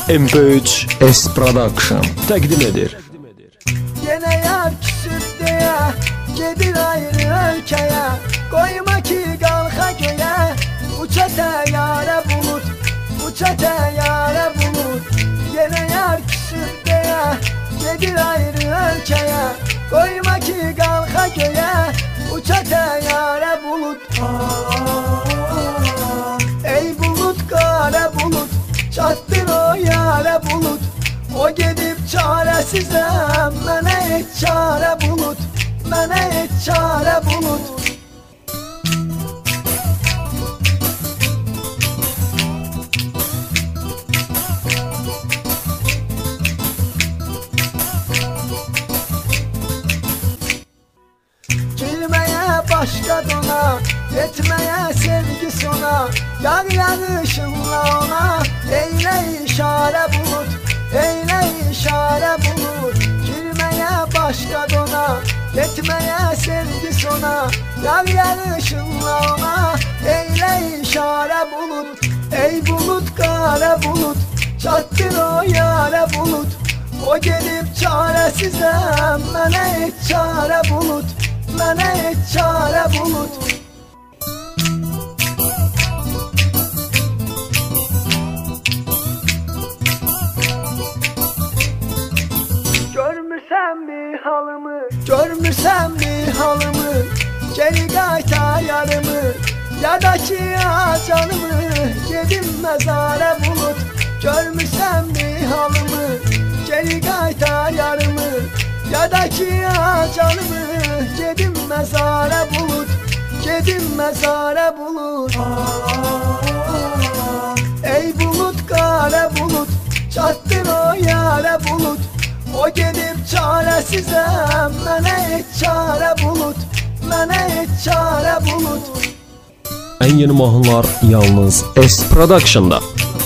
MP3 S Production təqdim edir. Yine yar küsüp diye gedir ayrı ülkeye, koyma ki kalka göğe, uça teyyare bulut, uça teyyare bulut. Yine yar küsüp diye gedir ayrı ülkeye, koyma ki kalka göğe, uça teyyare bulut. Ey bulut kara bulut, çattır o yare bulut. O gedib çaresizem, mənə et çare bulut, mənə et çare bulut. Girmeye başka dona, etmeye sevgi sona, yar yarışınla ona, eyle işare bulut, eyle işare bulut. Girmeye başka dona, etmeye sevgi sona, yar yarışınla ona, eyle işare bulut. Ey bulut kara bulut, çattır o yare bulut. O gelip çaresizem, mənə et çare bulut, mənə et çare bulut. Görmürsən bir halımı, görmürsən bir halımı, geri qaytar yarımı, ya da ki canımı, gedim məzara bulut. Görmürsən bir halımı, geri qaytar yarımı, ya da ki canımı, gedim məzara bulut, gedim məzara bulut. Ey bulut kara bulut, çattır o yare bulut. O gedib çaresizem, mənə et çare bulut, mənə et çare bulut. Ən yeni mahnılar yalnız S Production'da.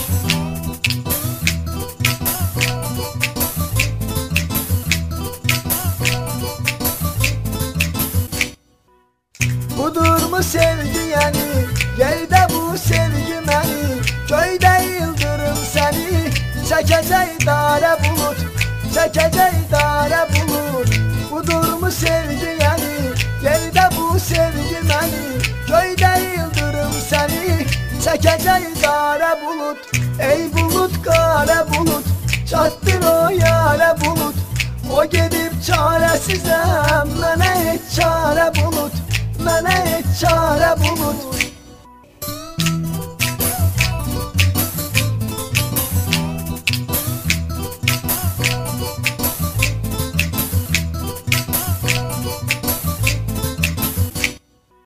Budur mu sevgi yani, yerde bu sevgi məni, köyde yıldırım seni, çəkəcək dare bulut, çəkəcək dare bulut. Budur mu sevgi yani, yerde bu sevgi məni, köyde yıldırım seni, çəkəcək dare bulut. Ey bulut kara bulut, çattır o yare bulut. O gedib çaresizem, mənə et çare bulut, mənə et çare bulut.